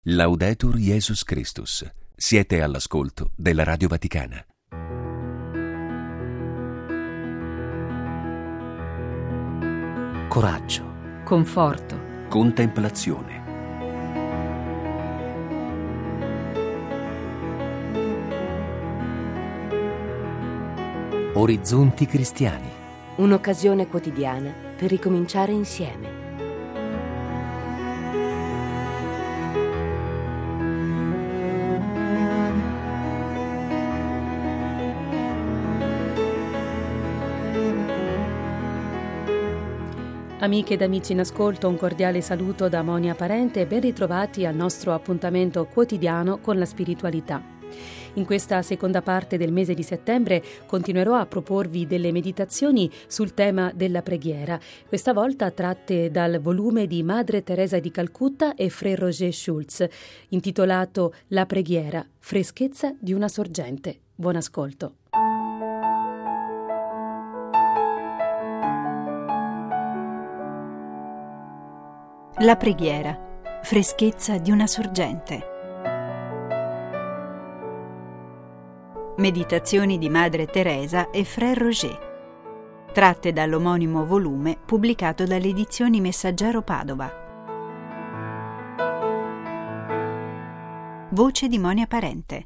Laudetur Jesus Christus. Siete all'ascolto della Radio Vaticana. Coraggio, conforto, contemplazione. Orizzonti cristiani. un'occasione quotidiana per ricominciare insieme. Amiche ed amici in ascolto, un cordiale saluto da Monia Parente e ben ritrovati al nostro appuntamento quotidiano con la spiritualità. In questa seconda parte del mese di settembre continuerò a proporvi delle meditazioni sul tema della preghiera, questa volta tratte dal volume di Madre Teresa di Calcutta e Frère Roger Schulz, intitolato La preghiera, freschezza di una sorgente. Buon ascolto. La preghiera, freschezza di una sorgente. Meditazioni di Madre Teresa e Frère Roger, tratte dall'omonimo volume pubblicato dalle edizioni Messaggero Padova. Voce di Monia Parente.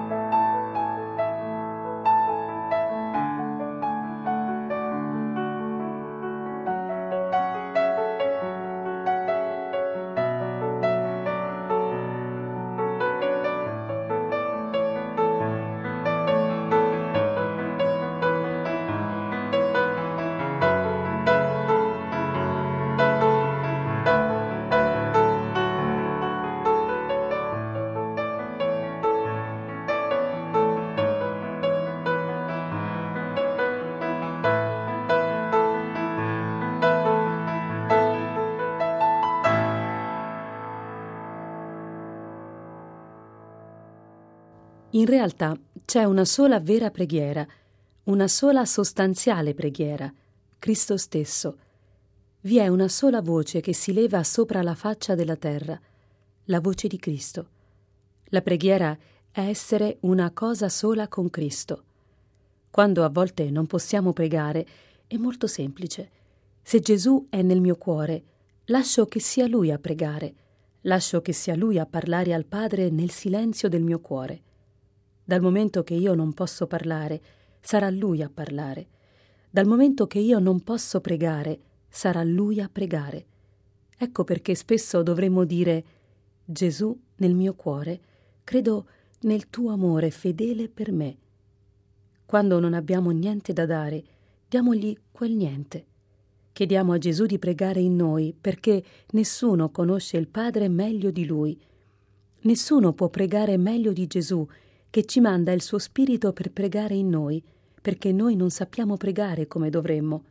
In realtà c'è una sola vera preghiera, una sola sostanziale preghiera, Cristo stesso. Vi è una sola voce che si leva sopra la faccia della terra, la voce di Cristo. La preghiera è essere una cosa sola con Cristo. Quando a volte non possiamo pregare, è molto semplice. Se Gesù è nel mio cuore, lascio che sia Lui a pregare, lascio che sia Lui a parlare al Padre nel silenzio del mio cuore. Dal momento che io non posso parlare, sarà Lui a parlare. Dal momento che io non posso pregare, sarà Lui a pregare. Ecco perché spesso dovremmo dire: Gesù, nel mio cuore, credo nel tuo amore fedele per me. Quando non abbiamo niente da dare, diamogli quel niente. Chiediamo a Gesù di pregare in noi, perché nessuno conosce il Padre meglio di Lui. Nessuno può pregare meglio di Gesù, che ci manda il suo Spirito per pregare in noi, perché noi non sappiamo pregare come dovremmo.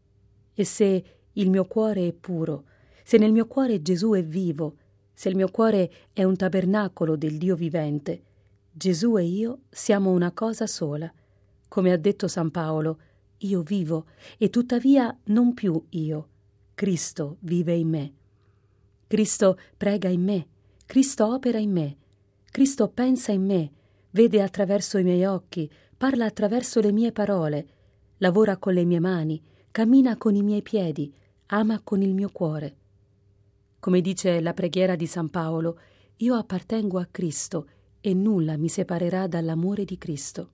E se il mio cuore è puro, se nel mio cuore Gesù è vivo, se il mio cuore è un tabernacolo del Dio vivente, Gesù e io siamo una cosa sola. Come ha detto San Paolo, io vivo, e tuttavia non più io. Cristo vive in me. Cristo prega in me, Cristo opera in me, Cristo pensa in me, vede attraverso i miei occhi, parla attraverso le mie parole, lavora con le mie mani, cammina con i miei piedi, ama con il mio cuore. Come dice la preghiera di San Paolo, io appartengo a Cristo e nulla mi separerà dall'amore di Cristo.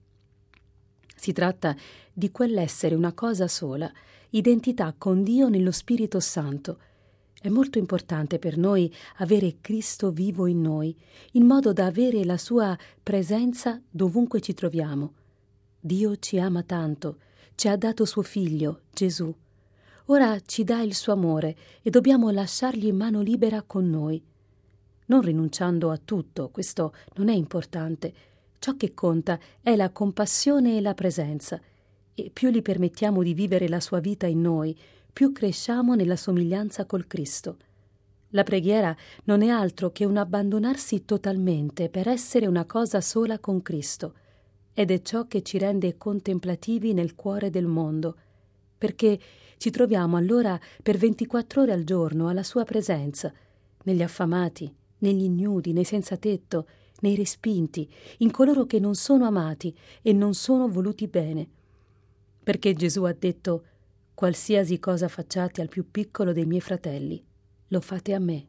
Si tratta di quell'essere una cosa sola, identità con Dio nello Spirito Santo. È molto importante per noi avere Cristo vivo in noi, in modo da avere la sua presenza dovunque ci troviamo. Dio ci ama tanto, ci ha dato suo Figlio, Gesù. Ora ci dà il suo amore e dobbiamo lasciargli mano libera con noi. Non rinunciando a tutto, questo non è importante. Ciò che conta è la compassione e la presenza, e più gli permettiamo di vivere la sua vita in noi, più cresciamo nella somiglianza col Cristo. La preghiera non è altro che un abbandonarsi totalmente per essere una cosa sola con Cristo, ed è ciò che ci rende contemplativi nel cuore del mondo, perché ci troviamo allora per 24 ore al giorno alla sua presenza, negli affamati, negli ignudi, nei senza tetto, nei respinti, in coloro che non sono amati e non sono voluti bene. Perché Gesù ha detto: qualsiasi cosa facciate al più piccolo dei miei fratelli, lo fate a me.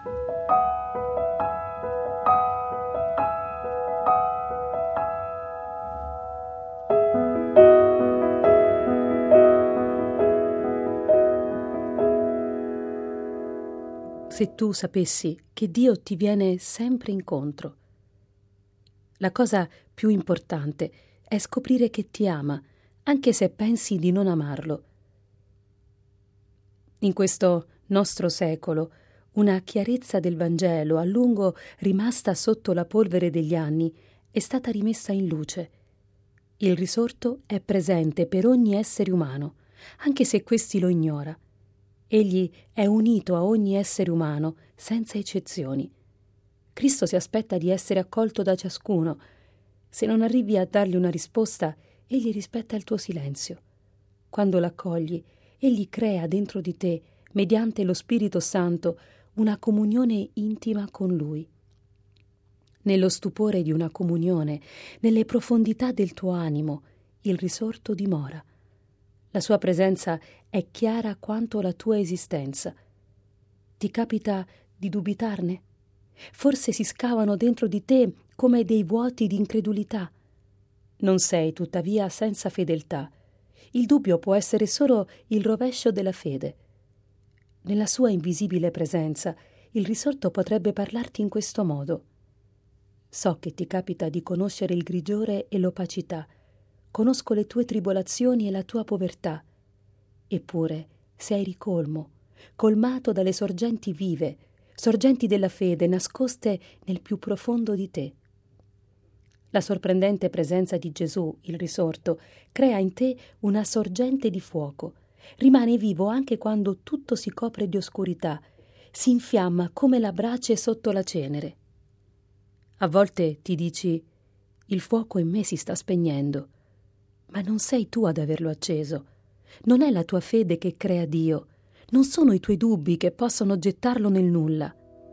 Se tu sapessi che Dio ti viene sempre incontro. La cosa più importante è scoprire che ti ama, anche se pensi di non amarlo. In questo nostro secolo, una chiarezza del Vangelo, a lungo rimasta sotto la polvere degli anni, è stata rimessa in luce. Il risorto è presente per ogni essere umano, anche se questi lo ignora. Egli è unito a ogni essere umano, senza eccezioni. Cristo si aspetta di essere accolto da ciascuno. Se non arrivi a dargli una risposta, egli rispetta il tuo silenzio. Quando l'accogli, egli crea dentro di te, mediante lo Spirito Santo, una comunione intima con lui. Nello stupore di una comunione, nelle profondità del tuo animo, il risorto dimora. La sua presenza è chiara quanto la tua esistenza. Ti capita di dubitarne? Forse si scavano dentro di te come dei vuoti di incredulità. Non sei tuttavia senza fedeltà. Il dubbio può essere solo il rovescio della fede. Nella sua invisibile presenza, il risorto potrebbe parlarti in questo modo. So che ti capita di conoscere il grigiore e l'opacità. Conosco le tue tribolazioni e la tua povertà. Eppure sei ricolmo, colmato dalle sorgenti vive, sorgenti della fede nascoste nel più profondo di te. La sorprendente presenza di Gesù, il risorto, crea in te una sorgente di fuoco. Rimane vivo anche quando tutto si copre di oscurità, si infiamma come la brace sotto la cenere. A volte ti dici: il fuoco in me si sta spegnendo. Ma non sei tu ad averlo acceso. Non è la tua fede che crea Dio. Non sono i tuoi dubbi che possono gettarlo nel nulla.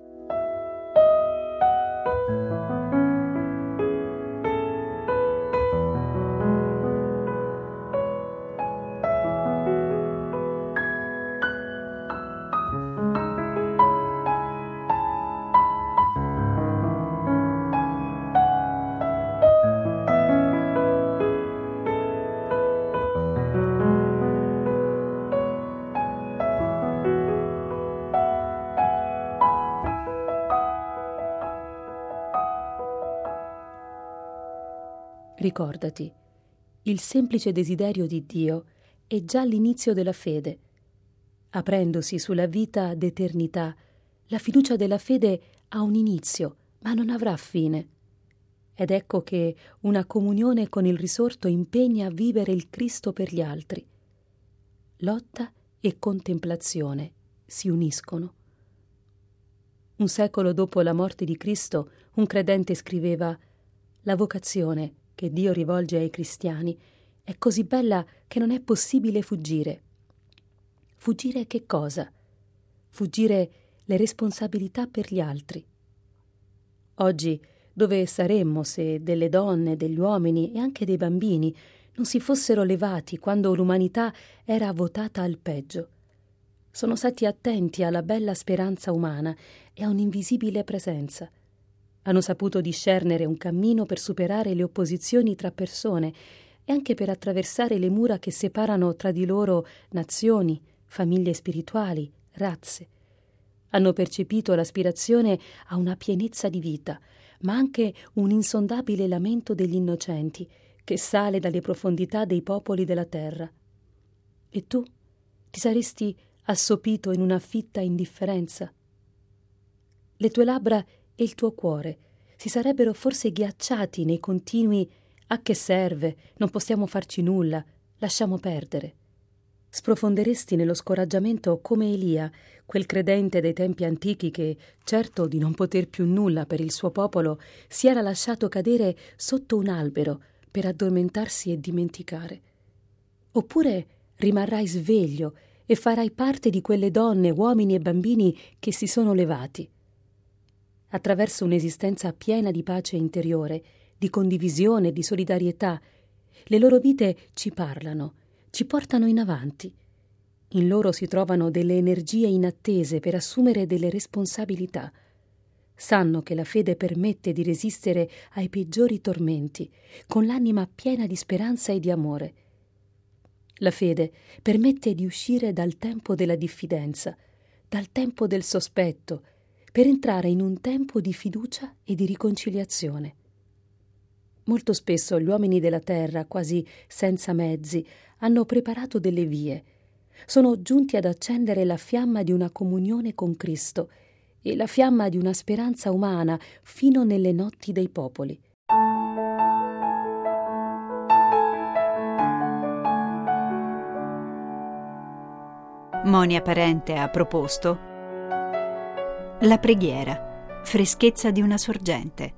Ricordati, il semplice desiderio di Dio è già l'inizio della fede. Aprendosi sulla vita d'eternità, la fiducia della fede ha un inizio, ma non avrà fine. Ed ecco che una comunione con il risorto impegna a vivere il Cristo per gli altri. Lotta e contemplazione si uniscono. Un secolo dopo la morte di Cristo, un credente scriveva: «La vocazione che Dio rivolge ai cristiani è così bella che non è possibile fuggire». Fuggire che cosa? Fuggire le responsabilità per gli altri. Oggi, dove saremmo se delle donne, degli uomini e anche dei bambini non si fossero levati quando l'umanità era votata al peggio? Sono stati attenti alla bella speranza umana e a un'invisibile presenza. Hanno saputo discernere un cammino per superare le opposizioni tra persone e anche per attraversare le mura che separano tra di loro nazioni, famiglie spirituali, razze. Hanno percepito l'aspirazione a una pienezza di vita, ma anche un insondabile lamento degli innocenti che sale dalle profondità dei popoli della terra. E tu ti saresti assopito in una fitta indifferenza? Le tue labbra e il tuo cuore si sarebbero forse ghiacciati nei continui «a che serve? Non possiamo farci nulla, lasciamo perdere». Sprofonderesti nello scoraggiamento come Elia, quel credente dei tempi antichi che, certo di non poter più nulla per il suo popolo, si era lasciato cadere sotto un albero per addormentarsi e dimenticare. Oppure rimarrai sveglio e farai parte di quelle donne, uomini e bambini che si sono levati. attraverso un'esistenza piena di pace interiore, di condivisione, di solidarietà. Le loro vite ci parlano, ci portano in avanti. In loro si trovano delle energie inattese per assumere delle responsabilità. Sanno che la fede permette di resistere ai peggiori tormenti, con l'anima piena di speranza e di amore. La fede permette di uscire dal tempo della diffidenza, dal tempo del sospetto, per entrare in un tempo di fiducia e di riconciliazione. Molto spesso gli uomini della terra, quasi senza mezzi, hanno preparato delle vie. Sono giunti ad accendere la fiamma di una comunione con Cristo e la fiamma di una speranza umana fino nelle notti dei popoli. Monia Parente ha proposto La preghiera, freschezza di una sorgente.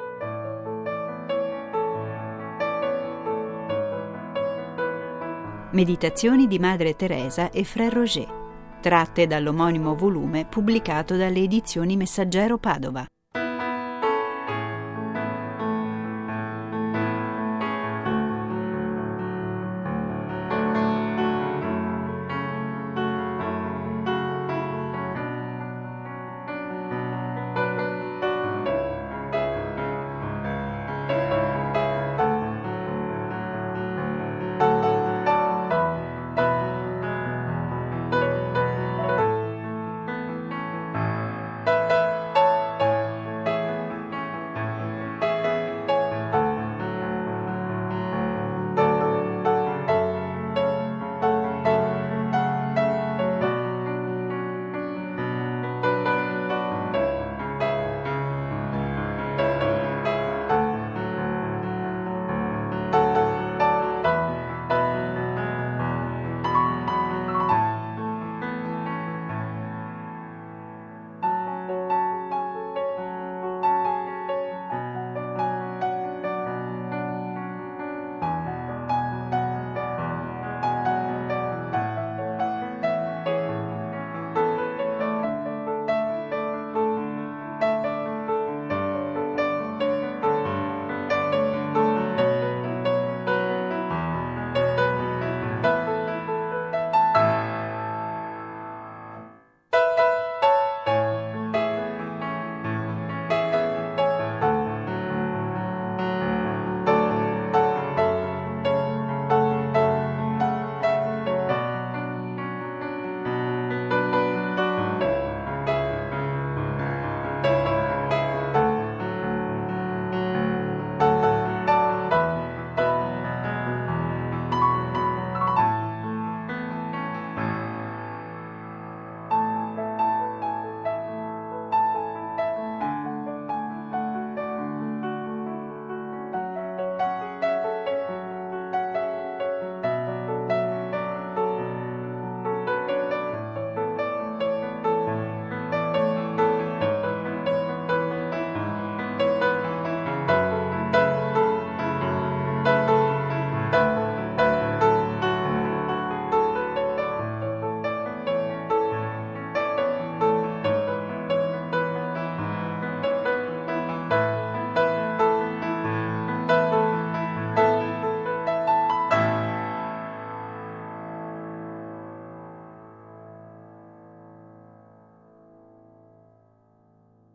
Meditazioni di Madre Teresa e Frère Roger, tratte dall'omonimo volume pubblicato dalle edizioni Messaggero Padova.